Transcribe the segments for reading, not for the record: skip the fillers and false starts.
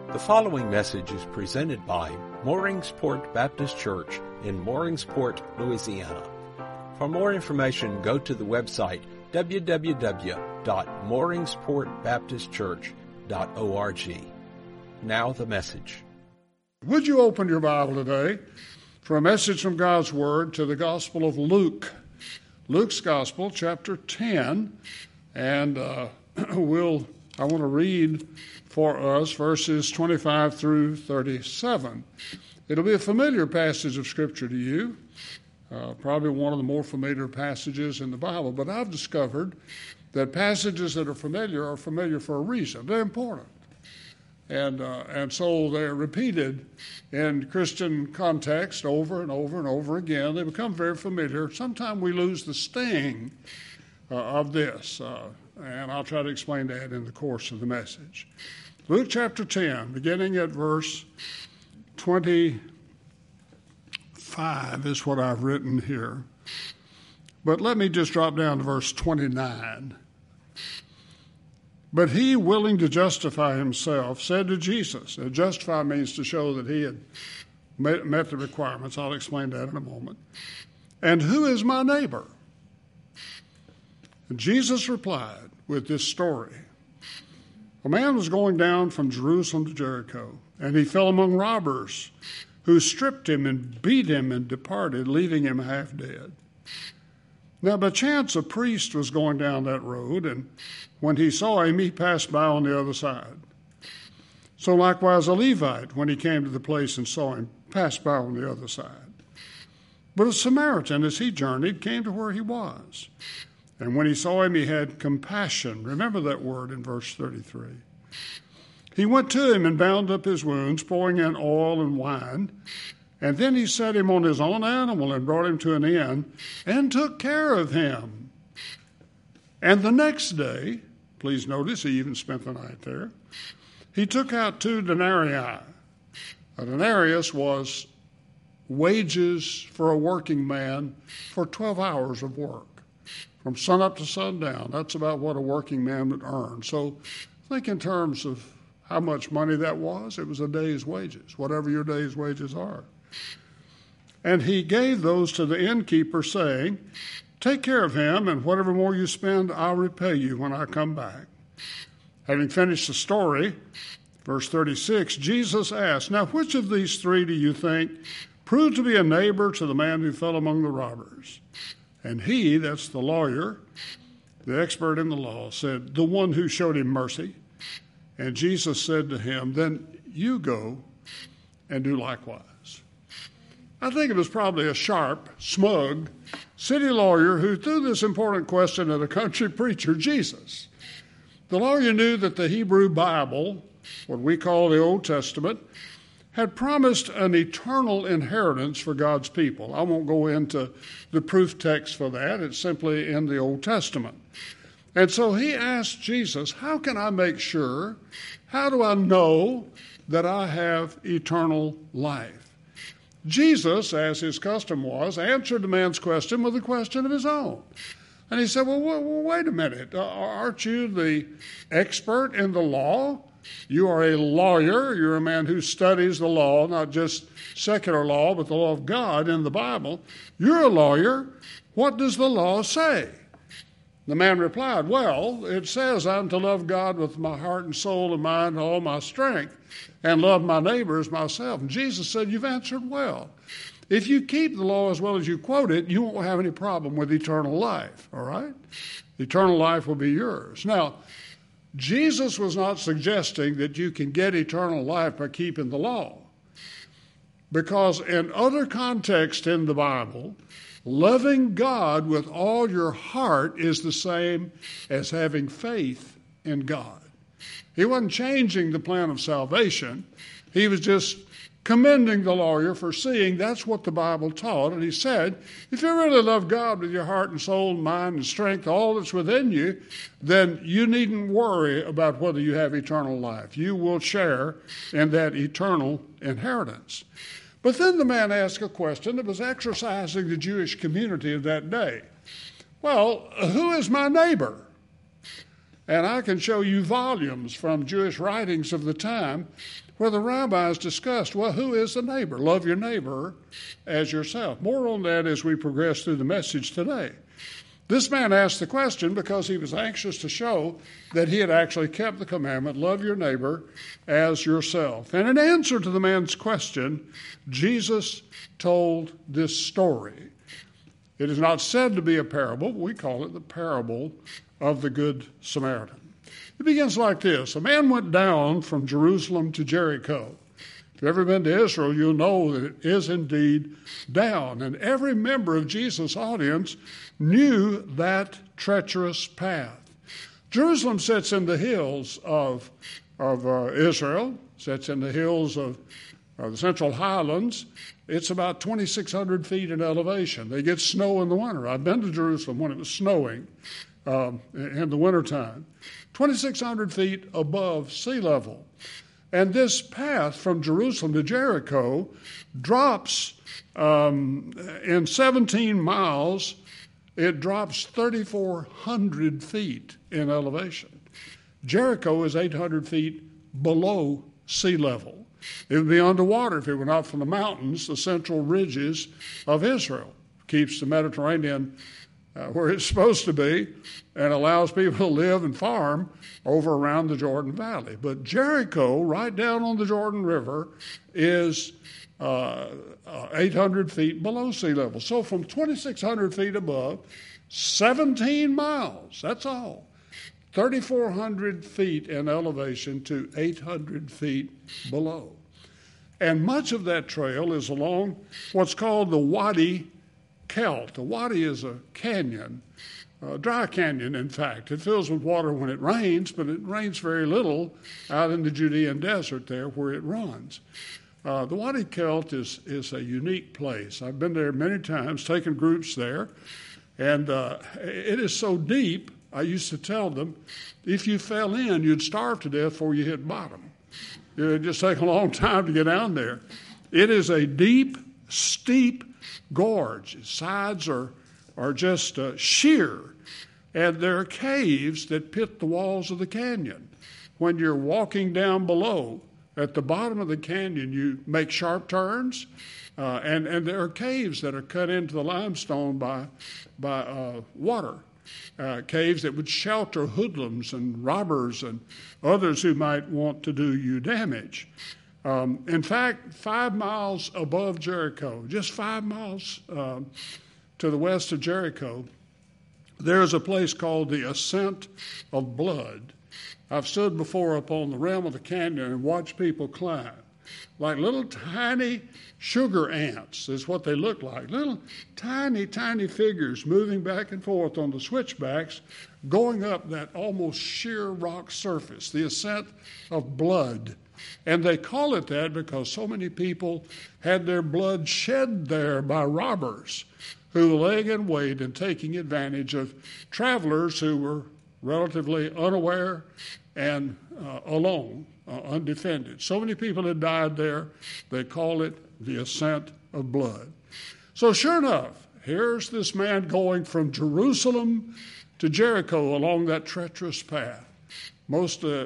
The following message is presented by Mooringsport Baptist Church in Mooringsport, Louisiana. For more information, go to the website www.mooringsportbaptistchurch.org. Now the message. Would you open your Bible today for a message from God's Word to the Gospel of Luke? Luke's Gospel, chapter 10, and I want to read for us verses 25 through 37. It'll be a familiar passage of Scripture to you, probably one of the more familiar passages in the Bible, but I've discovered that passages that are familiar for a reason. They're important. And so they're repeated in Christian context over and over and over again. They become very familiar. Sometimes we lose the sting of this, and I'll try to explain that in the course of the message. Luke chapter 10, beginning at verse 25 is what I've written here. But let me just drop down to verse 29. But he, willing to justify himself, said to Jesus, justify means to show that he had met the requirements. I'll explain that in a moment. And who is my neighbor? And Jesus replied with this story. A man was going down from Jerusalem to Jericho, and he fell among robbers, who stripped him and beat him and departed, leaving him half dead. Now, by chance, a priest was going down that road, and when he saw him, he passed by on the other side. So likewise a Levite, when he came to the place and saw him, passed by on the other side. But a Samaritan, as he journeyed, came to where he was. And when he saw him, he had compassion. Remember that word in verse 33. He went to him and bound up his wounds, pouring in oil and wine. And then he set him on his own animal and brought him to an inn and took care of him. And the next day, please notice he even spent the night there, he took out 2 denarii. A denarius was wages for a working man for 12 hours of work. From sunup to sundown, that's about what a working man would earn. So think in terms of how much money that was. It was a day's wages, whatever your day's wages are. And he gave those to the innkeeper, saying, take care of him, and whatever more you spend, I'll repay you when I come back. Having finished the story, verse 36, Jesus asked, now which of these 3 do you think proved to be a neighbor to the man who fell among the robbers? And he, that's the lawyer, the expert in the law, said, the one who showed him mercy. And Jesus said to him, then you go and do likewise. I think it was probably a sharp, smug city lawyer who threw this important question at a country preacher, Jesus. The lawyer knew that the Hebrew Bible, what we call the Old Testament, had promised an eternal inheritance for God's people. I won't go into the proof text for that. It's simply in the Old Testament. And so he asked Jesus, how can I make sure, how do I know that I have eternal life? Jesus, as his custom was, answered the man's question with a question of his own. And he said, well, wait a minute. Aren't you the expert in the law? You are a lawyer. You're a man who studies the law, not just secular law, but the law of God in the Bible. You're a lawyer. What does the law say? The man replied, well, it says I'm to love God with my heart and soul and mind and all my strength and love my neighbor as myself. And Jesus said, you've answered well. If you keep the law as well as you quote it, you won't have any problem with eternal life, all right? Eternal life will be yours. Now, Jesus was not suggesting that you can get eternal life by keeping the law, because in other contexts in the Bible, loving God with all your heart is the same as having faith in God. He wasn't changing the plan of salvation. He was just commending the lawyer for seeing that's what the Bible taught. And he said, if you really love God with your heart and soul and mind and strength, all that's within you, then you needn't worry about whether you have eternal life. You will share in that eternal inheritance. But then the man asked a question that was exercising the Jewish community of that day. Well, who is my neighbor? And I can show you volumes from Jewish writings of the time where the rabbis discussed, well, who is the neighbor? Love your neighbor as yourself. More on that as we progress through the message today. This man asked the question because he was anxious to show that he had actually kept the commandment, love your neighbor as yourself. And in answer to the man's question, Jesus told this story. It is not said to be a parable, but we call it the parable of the Good Samaritan. It begins like this. A man went down from Jerusalem to Jericho. If you've ever been to Israel, you'll know that it is indeed down. And every member of Jesus' audience knew that treacherous path. Jerusalem sits in the hills of Israel, sits in the hills of the Central Highlands. It's about 2,600 feet in elevation. They get snow in the winter. I've been to Jerusalem when it was snowing in the wintertime. 2,600 feet above sea level. And this path from Jerusalem to Jericho drops in 17 miles, it drops 3,400 feet in elevation. Jericho is 800 feet below sea level. It would be underwater if it were not for the mountains, the central ridges of Israel. Keeps the Mediterranean where it's supposed to be and allows people to live and farm over around the Jordan Valley. But Jericho, right down on the Jordan River, is 800 feet below sea level. So from 2,600 feet above, 17 miles, that's all. 3,400 feet in elevation to 800 feet below. And much of that trail is along what's called the Wadi Kelt. The Wadi is a canyon, a dry canyon, in fact. It fills with water when it rains, but it rains very little out in the Judean desert there where it runs. The Wadi Kelt is a unique place. I've been there many times, taken groups there, and it is so deep, I used to tell them, if you fell in, you'd starve to death before you hit bottom. It would just take a long time to get down there. It is a deep, steep gorge. Its sides are just sheer, and there are caves that pit the walls of the canyon. When you're walking down below, at the bottom of the canyon, you make sharp turns, and there are caves that are cut into the limestone by water. Caves that would shelter hoodlums and robbers and others who might want to do you damage. In fact, 5 miles above Jericho, just 5 miles to the west of Jericho, there is a place called the Ascent of Blood. I've stood before up on the rim of the canyon and watched people climb. Like little tiny sugar ants is what they look like. Little tiny, tiny figures moving back and forth on the switchbacks, going up that almost sheer rock surface, the Ascent of Blood. And they call it that because so many people had their blood shed there by robbers who were laying in wait and taking advantage of travelers who were relatively unaware and alone, undefended. So many people had died there, they call it the Ascent of Blood. So sure enough, here's this man going from Jerusalem to Jericho along that treacherous path. Mostly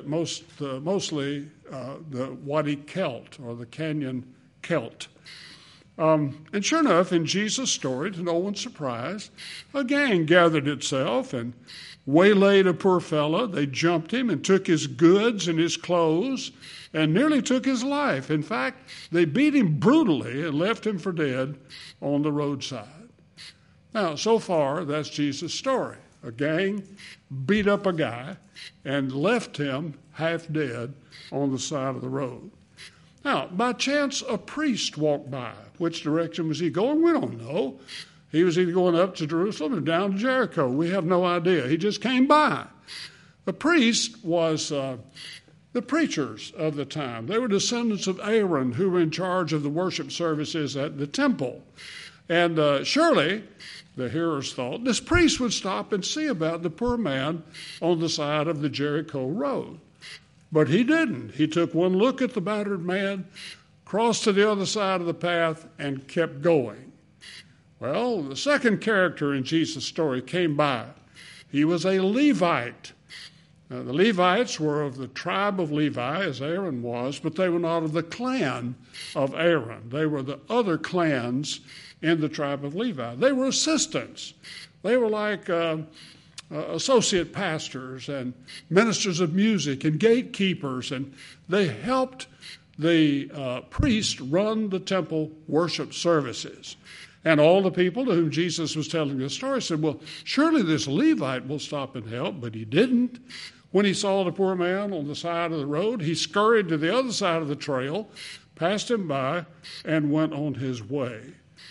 the Wadi Kelt, or the Canyon Kelt. And sure enough, in Jesus' story, to no one's surprise, a gang gathered itself and waylaid a poor fellow. They jumped him and took his goods and his clothes and nearly took his life. In fact, they beat him brutally and left him for dead on the roadside. Now, so far, that's Jesus' story. A gang beat up a guy and left him half dead on the side of the road. Now, by chance, a priest walked by. Which direction was he going? We don't know. He was either going up to Jerusalem or down to Jericho. We have no idea. He just came by. The priest was the preachers of the time. They were descendants of Aaron, who were in charge of the worship services at the temple. And surely, the hearers thought, this priest would stop and see about the poor man on the side of the Jericho road. But he didn't. He took one look at the battered man, crossed to the other side of the path, and kept going. Well, the second character in Jesus' story came by. He was a Levite. The Levites were of the tribe of Levi, as Aaron was, but they were not of the clan of Aaron. They were the other clans in the tribe of Levi. They were assistants. They were like associate pastors and ministers of music and gatekeepers, and they helped the priest run the temple worship services. And all the people to whom Jesus was telling this story said, well, surely this Levite will stop and help, but he didn't. When he saw the poor man on the side of the road, he scurried to the other side of the trail, passed him by, and went on his way.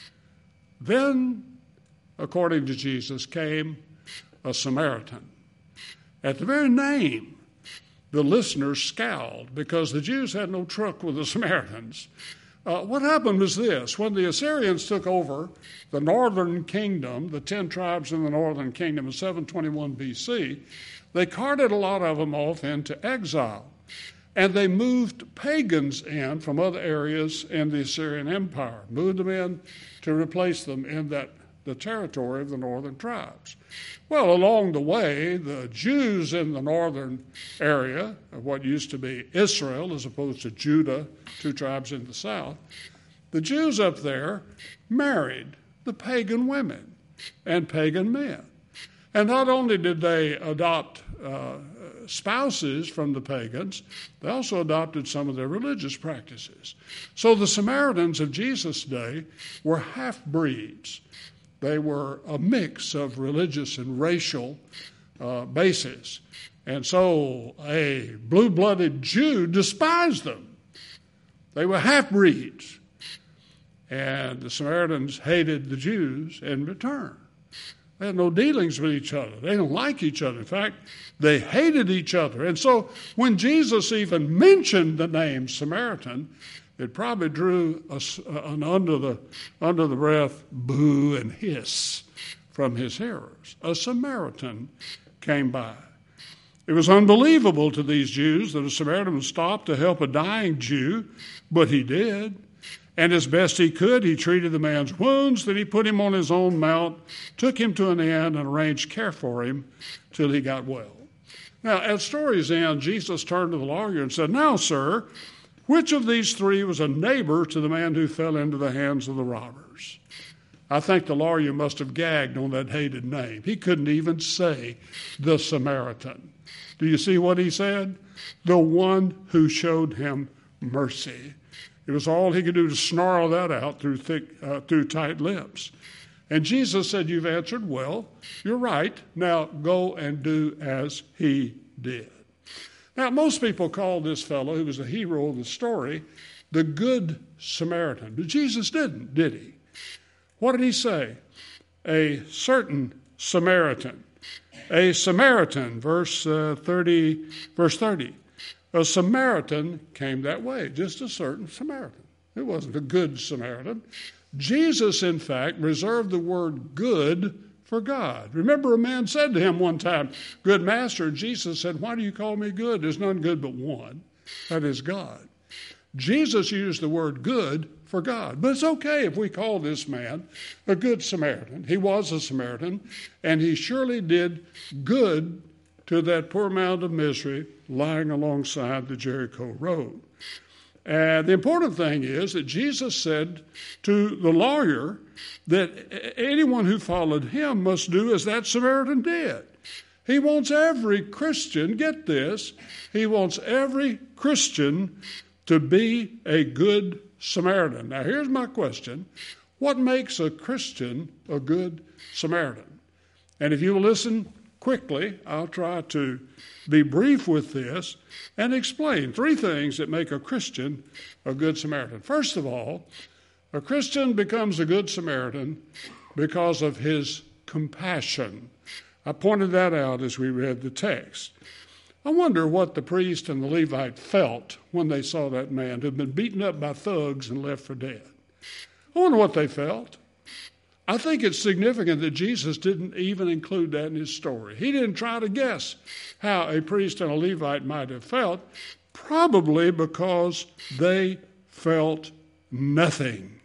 Then, according to Jesus, came a Samaritan. At the very name, the listeners scowled because the Jews had no truck with the Samaritans. What happened was this. When the Assyrians took over the northern kingdom, the 10 tribes in the northern kingdom in 721 BC, they carted a lot of them off into exile. And they moved pagans in from other areas in the Assyrian Empire, moved them in to replace them in the territory of the northern tribes. Well, along the way, the Jews in the northern area, of what used to be Israel as opposed to Judah, 2 tribes in the south, the Jews up there married the pagan women and pagan men. And not only did they adopt spouses from the pagans, they also adopted some of their religious practices. So the Samaritans of Jesus' day were half-breeds. They were a mix of religious and racial bases. And so a blue-blooded Jew despised them. They were half-breeds. And the Samaritans hated the Jews in return. They had no dealings with each other. They don't like each other. In fact, they hated each other. And so when Jesus even mentioned the name Samaritan, it probably drew an under the breath boo and hiss from his hearers. A Samaritan came by. It was unbelievable to these Jews that a Samaritan would stop to help a dying Jew, but he did. And as best he could, he treated the man's wounds, then he put him on his own mount, took him to an inn, and arranged care for him till he got well. Now, at story's end, Jesus turned to the lawyer and said, now, sir, which of these 3 was a neighbor to the man who fell into the hands of the robbers? I think the lawyer must have gagged on that hated name. He couldn't even say the Samaritan. Do you see what he said? The one who showed him mercy. It was all he could do to snarl that out through tight lips. And Jesus said, you've answered well. You're right. Now go and do as he did. Now, most people call this fellow, who was the hero of the story, the Good Samaritan. But Jesus didn't, did he? What did he say? A certain Samaritan. A Samaritan, verse 30. A Samaritan came that way, just a certain Samaritan. It wasn't a good Samaritan. Jesus, in fact, reserved the word good for God. Remember, a man said to him one time, good master, Jesus said, why do you call me good? There's none good but one, that is God. Jesus used the word good for God. But it's okay if we call this man a good Samaritan. He was a Samaritan, and he surely did good to that poor mound of misery lying alongside the Jericho road. And the important thing is that Jesus said to the lawyer that anyone who followed him must do as that Samaritan did. He wants every Christian, get this, he wants every Christian to be a good Samaritan. Now here's my question. What makes a Christian a good Samaritan? And if you will listen quickly, I'll try to be brief with this and explain 3 things that make a Christian a good Samaritan. First of all, a Christian becomes a good Samaritan because of his compassion. I pointed that out as we read the text. I wonder what the priest and the Levite felt when they saw that man who had been beaten up by thugs and left for dead. I wonder what they felt. I think it's significant that Jesus didn't even include that in his story. He didn't try to guess how a priest and a Levite might have felt, probably because they felt nothing.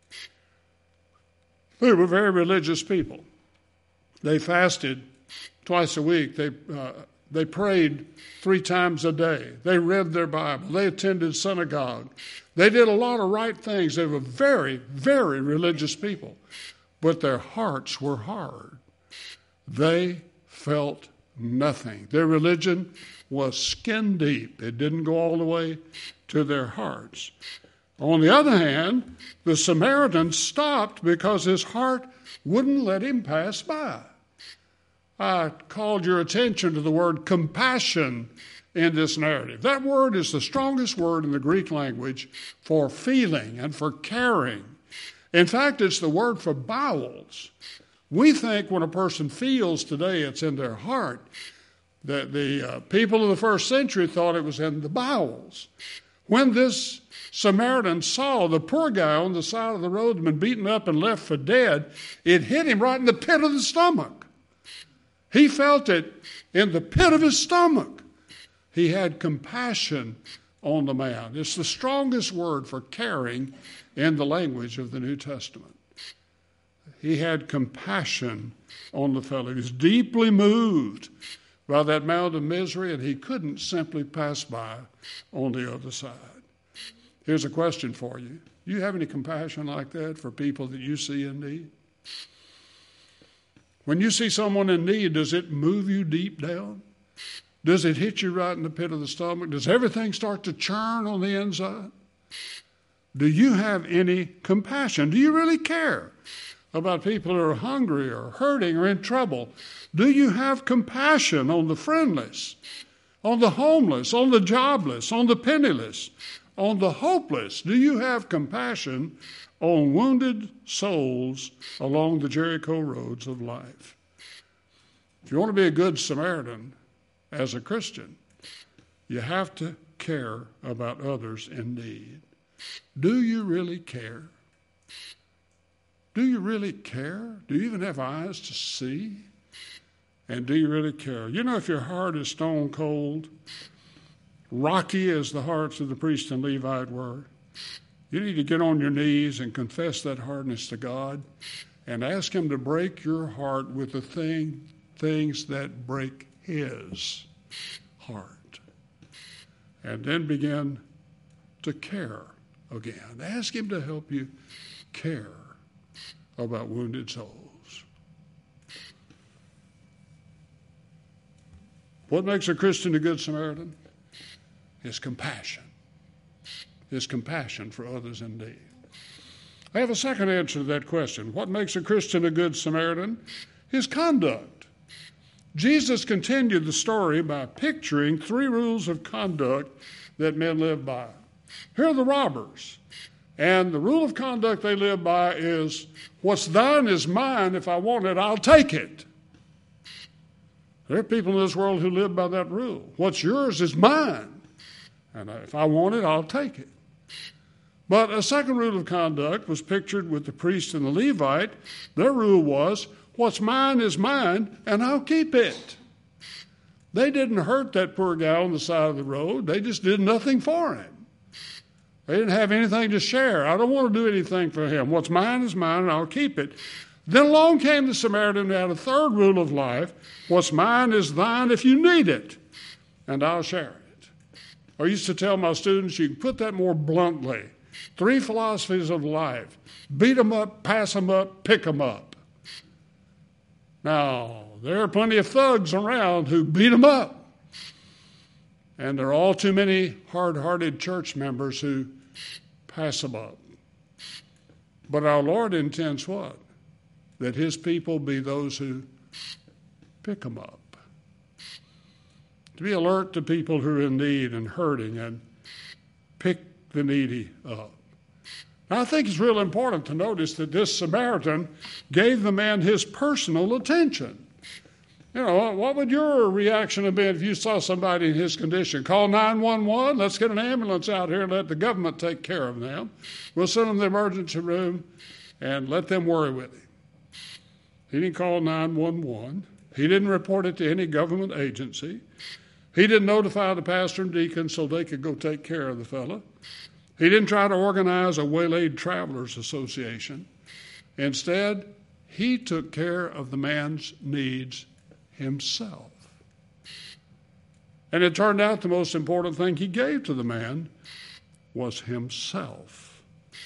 They were very religious people. They fasted twice a week. They They prayed 3 times a day. They read their Bible. They attended synagogue. They did a lot of right things. They were very, very religious people. But their hearts were hard. They felt nothing. Their religion was skin deep. It didn't go all the way to their hearts. On the other hand, the Samaritan stopped because his heart wouldn't let him pass by. I called your attention to the word compassion in this narrative. That word is the strongest word in the Greek language for feeling and for caring. In fact, it's the word for bowels. We think when a person feels today, it's in their heart. The people of the first century thought it was in the bowels. When this Samaritan saw the poor guy on the side of the road had been beaten up and left for dead, it hit him right in the pit of the stomach. He felt it in the pit of his stomach. He had compassion on the man. It's the strongest word for caring in the language of the New Testament. He had compassion on the fellow. He was deeply moved by that mound of misery, and he couldn't simply pass by on the other side. Here's a question for you. Do you have any compassion like that for people that you see in need? When you see someone in need, does it move you deep down? Does it hit you right in the pit of the stomach? Does everything start to churn on the inside? Do you have any compassion? Do you really care about people who are hungry or hurting or in trouble? Do you have compassion on the friendless, on the homeless, on the jobless, on the penniless, on the hopeless? Do you have compassion on wounded souls along the Jericho roads of life? If you want to be a good Samaritan as a Christian, you have to care about others in need. Do you really care? Do you really care? Do you even have eyes to see? And do you really care? You know, if your heart is stone cold, rocky as the hearts of the priest and Levite were, you need to get on your knees and confess that hardness to God and ask him to break your heart with the things that break his heart. And then begin to care again. Ask him to help you care about wounded souls. What makes a Christian a good Samaritan? His compassion. His compassion for others in need. I have a second answer to that question. What makes a Christian a good Samaritan? His conduct. Jesus continued the story by picturing 3 rules of conduct that men live by. Here are the robbers. And the rule of conduct they live by is, what's thine is mine. If I want it, I'll take it. There are people in this world who live by that rule. What's yours is mine. And if I want it, I'll take it. But a second rule of conduct was pictured with the priest and the Levite. Their rule was, what's mine is mine, and I'll keep it. They didn't hurt that poor guy on the side of the road. They just did nothing for him. They didn't have anything to share. I don't want to do anything for him. What's mine is mine, and I'll keep it. Then along came the Samaritan who had a third rule of life. What's mine is thine if you need it, and I'll share it. I used to tell my students, you can put that more bluntly. 3 philosophies of life. Beat them up, pass them up, pick them up. Now, there are plenty of thugs around who beat them up. And there are all too many hard-hearted church members who pass them up. But our Lord intends what? That his people be those who pick them up. To be alert to people who are in need and hurting and pick the needy up. Now, I think it's real important to notice that this Samaritan gave the man his personal attention. You know, what would your reaction have been if you saw somebody in his condition? Call 911, let's get an ambulance out here and let the government take care of them. We'll send them to the emergency room and let them worry with him. He didn't call 911. He didn't report it to any government agency. He didn't notify the pastor and deacon so they could go take care of the fellow. He didn't try to organize a waylaid travelers association. Instead, he took care of the man's needs himself. And it turned out the most important thing he gave to the man was himself.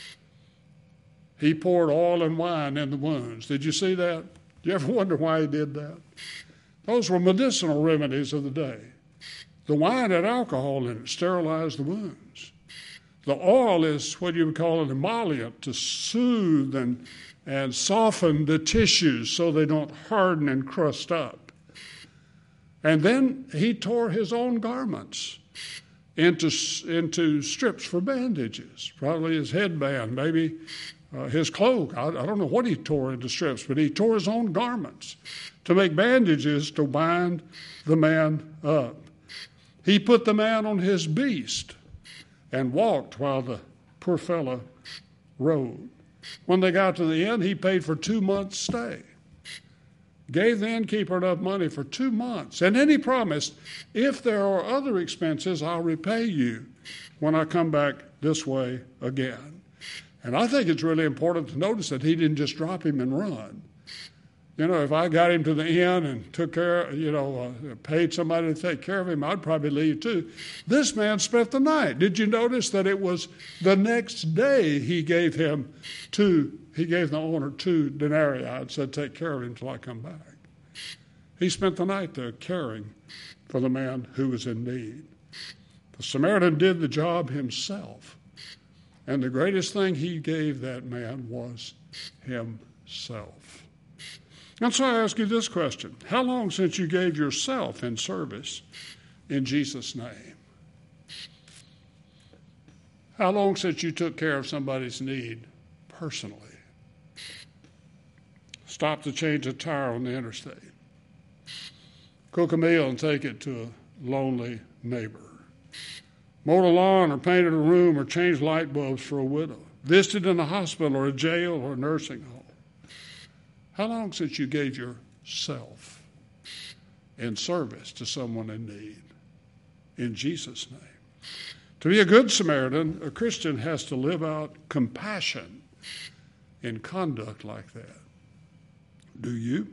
He poured oil and wine in the wounds. Did you see that? Do you ever wonder why he did that? Those were medicinal remedies of the day. The wine had alcohol in it, sterilized the wounds. The oil is what you would call an emollient to soothe and soften the tissues so they don't harden and crust up. And then he tore his own garments into strips for bandages, probably his headband, maybe his cloak. I don't know what he tore into strips, but he tore his own garments to make bandages to bind the man up. He put the man on his beast and walked while the poor fellow rode. When they got to the inn, he paid for 2 months' stay. Gave the innkeeper enough money for 2 months. And then he promised, if there are other expenses, I'll repay you when I come back this way again. And I think it's really important to notice that he didn't just drop him and run. You know, if I got him to the inn and took care, paid somebody to take care of him, I'd probably leave too. This man spent the night. Did you notice that it was the next day he gave the owner 2 denarii and said, take care of him until I come back. He spent the night there caring for the man who was in need. The Samaritan did the job himself. And the greatest thing he gave that man was himself. And so I ask you this question. How long since you gave yourself in service in Jesus' name? How long since you took care of somebody's need personally? Stop to change a tire on the interstate. Cook a meal and take it to a lonely neighbor. Mowed a lawn or painted a room or changed light bulbs for a widow. Visited in a hospital or a jail or a nursing home. How long since you gave yourself in service to someone in need? In Jesus' name. To be a good Samaritan, a Christian has to live out compassion in conduct like that. Do you?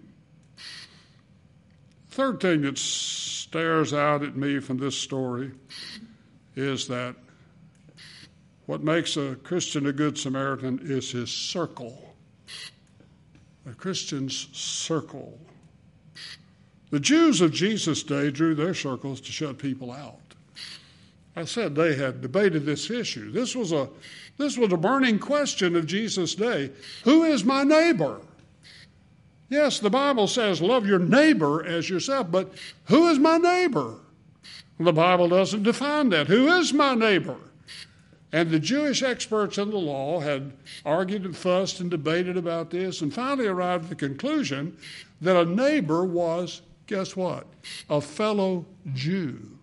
Third thing that stares out at me from this story is that what makes a Christian a good Samaritan is his circle. A Christian's circle. The Jews of Jesus' day drew their circles to shut people out. I said they had debated this issue. This was a burning question of Jesus' day. Who is my neighbor? Yes, the Bible says love your neighbor as yourself, but who is my neighbor? The Bible doesn't define that. Who is my neighbor? And the Jewish experts in the law had argued and fussed and debated about this and finally arrived at the conclusion that a neighbor was, guess what? A fellow Jew.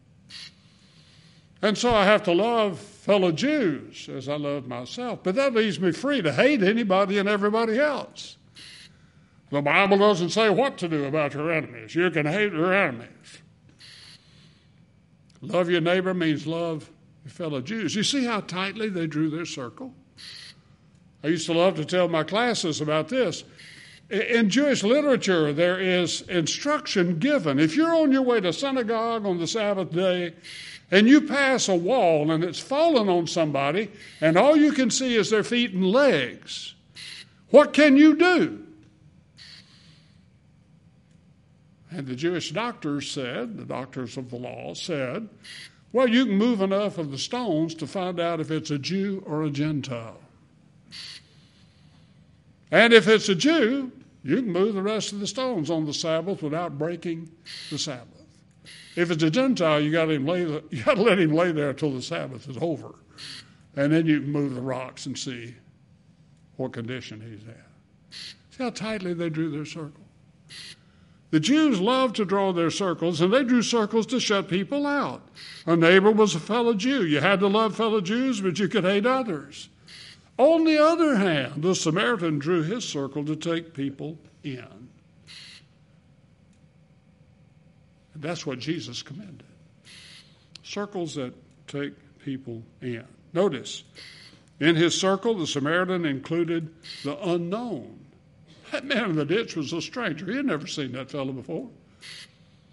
And so I have to love fellow Jews as I love myself, but that leaves me free to hate anybody and everybody else. The Bible doesn't say what to do about your enemies. You can hate your enemies. Love your neighbor means love your fellow Jews. You see how tightly they drew their circle? I used to love to tell my classes about this. In Jewish literature, there is instruction given. If you're on your way to synagogue on the Sabbath day and you pass a wall and it's fallen on somebody and all you can see is their feet and legs, what can you do? And the Jewish doctors said, the doctors of the law said, well, you can move enough of the stones to find out if it's a Jew or a Gentile. And if it's a Jew, you can move the rest of the stones on the Sabbath without breaking the Sabbath. If it's a Gentile, you got to let him lay there until the Sabbath is over. And then you can move the rocks and see what condition he's in. See how tightly they drew their circle? The Jews loved to draw their circles, and they drew circles to shut people out. A neighbor was a fellow Jew. You had to love fellow Jews, but you could hate others. On the other hand, the Samaritan drew his circle to take people in. And that's what Jesus commended. Circles that take people in. Notice, in his circle, the Samaritan included the unknown. That man in the ditch was a stranger. He had never seen that fellow before.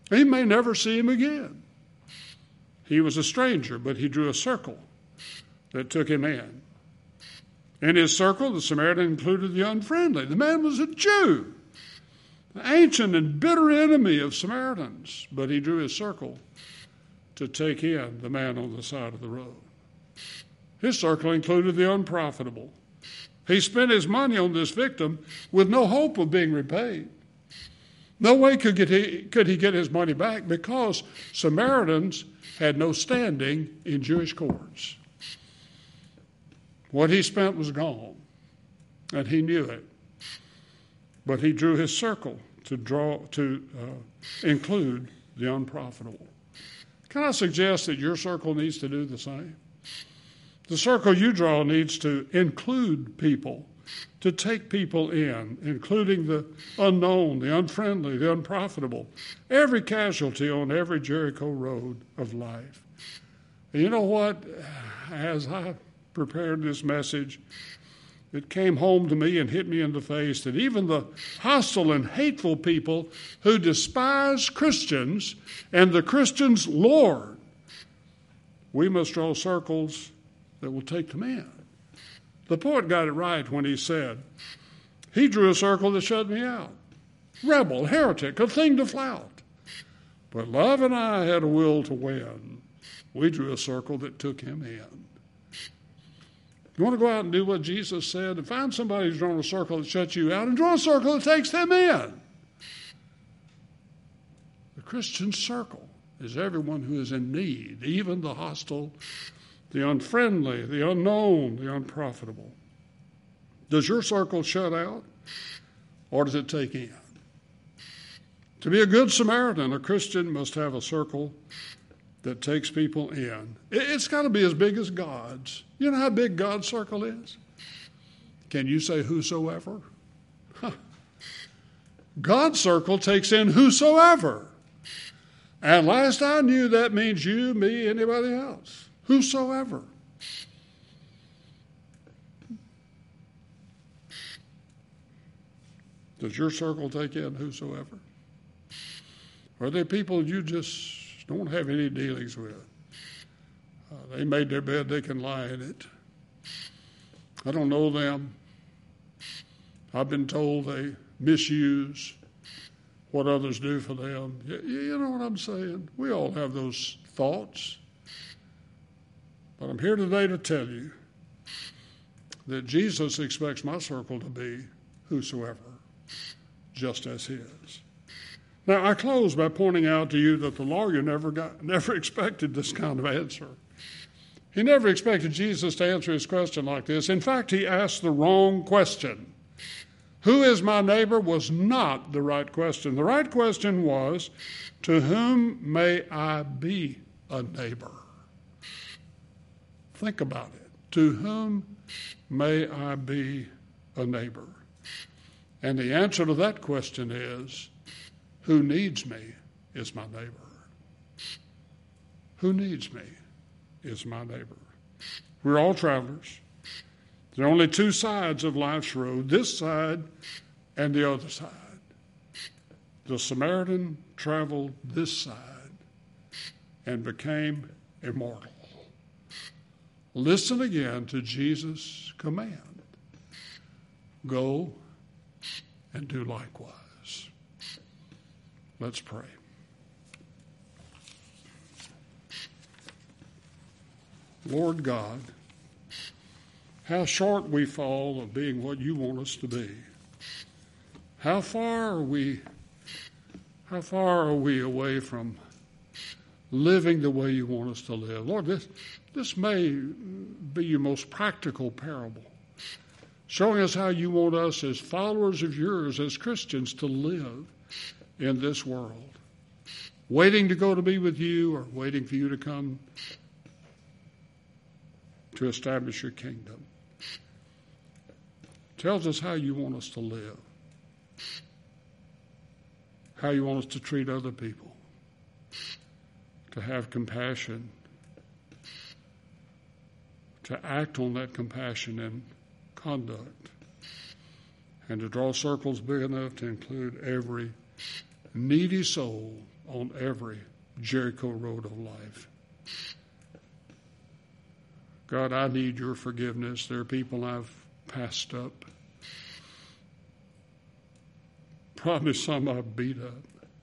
He may never see him again. He was a stranger, but he drew a circle that took him in. In his circle, the Samaritan included the unfriendly. The man was a Jew, an ancient and bitter enemy of Samaritans, but he drew his circle to take in the man on the side of the road. His circle included the unprofitable. He spent his money on this victim with no hope of being repaid. No way could he get his money back because Samaritans had no standing in Jewish courts. What he spent was gone, and he knew it. But he drew his circle to include the unprofitable. Can I suggest that your circle needs to do the same? The circle you draw needs to include people, to take people in, including the unknown, the unfriendly, the unprofitable, every casualty on every Jericho road of life. And you know what? As I prepared this message, it came home to me and hit me in the face that even the hostile and hateful people who despise Christians and the Christian's Lord, we must draw circles that will take them in. The poet got it right when he said, he drew a circle that shut me out. Rebel, heretic, a thing to flout. But love and I had a will to win. We drew a circle that took him in. You want to go out and do what Jesus said? And find somebody who's drawn a circle that shuts you out and draw a circle that takes them in. The Christian circle is everyone who is in need, even the hostile, the unfriendly, the unknown, the unprofitable. Does your circle shut out, or does it take in? To be a good Samaritan, a Christian must have a circle that takes people in. It's got to be as big as God's. You know how big God's circle is? Can you say whosoever? God's circle takes in whosoever. And last I knew, that means you, me, anybody else. Whosoever. Does your circle take in whosoever? Are there people you just don't have any dealings with? They made their bed, they can lie in it. I don't know them. I've been told they misuse what others do for them. You know what I'm saying? We all have those thoughts. But I'm here today to tell you that Jesus expects my circle to be whosoever, just as his. Now, I close by pointing out to you that the lawyer never expected this kind of answer. He never expected Jesus to answer his question like this. In fact, he asked the wrong question. Who is my neighbor was not the right question. The right question was, to whom may I be a neighbor? Think about it. To whom may I be a neighbor? And the answer to that question is, who needs me is my neighbor. Who needs me is my neighbor. We're all travelers. There are only two sides of life's road, this side and the other side. The Samaritan traveled this side and became immortal. Listen again to Jesus' command. Go and do likewise. Let's pray. Lord God, how short we fall of being what you want us to be. How far are we away from living the way you want us to live? Lord, this may be your most practical parable, showing us how you want us as followers of yours, as Christians, to live in this world, waiting to go to be with you or waiting for you to come to establish your kingdom. Tells us how you want us to live, how you want us to treat other people, to have compassion, to act on that compassion in conduct, and to draw circles big enough to include every needy soul on every Jericho road of life. God, I need your forgiveness. There are people I've passed up. Probably some I've beat up.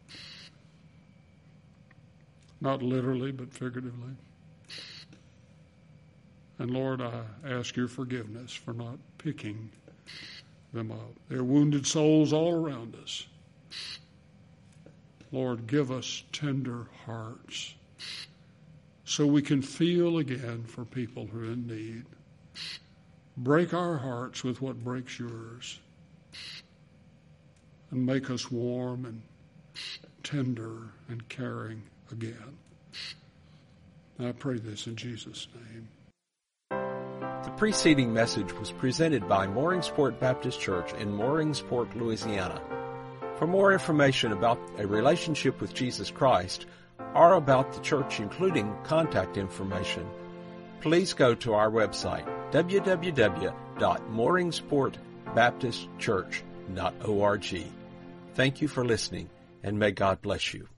Not literally, but figuratively. And Lord, I ask your forgiveness for not picking them up. There are wounded souls all around us. Lord, give us tender hearts so we can feel again for people who are in need. Break our hearts with what breaks yours, and make us warm and tender and caring again. I pray this in Jesus' name. The preceding message was presented by Mooringsport Baptist Church in Mooringsport, Louisiana. For more information about a relationship with Jesus Christ or about the church, including contact information, please go to our website, www.mooringsportbaptistchurch.org. Thank you for listening, and may God bless you.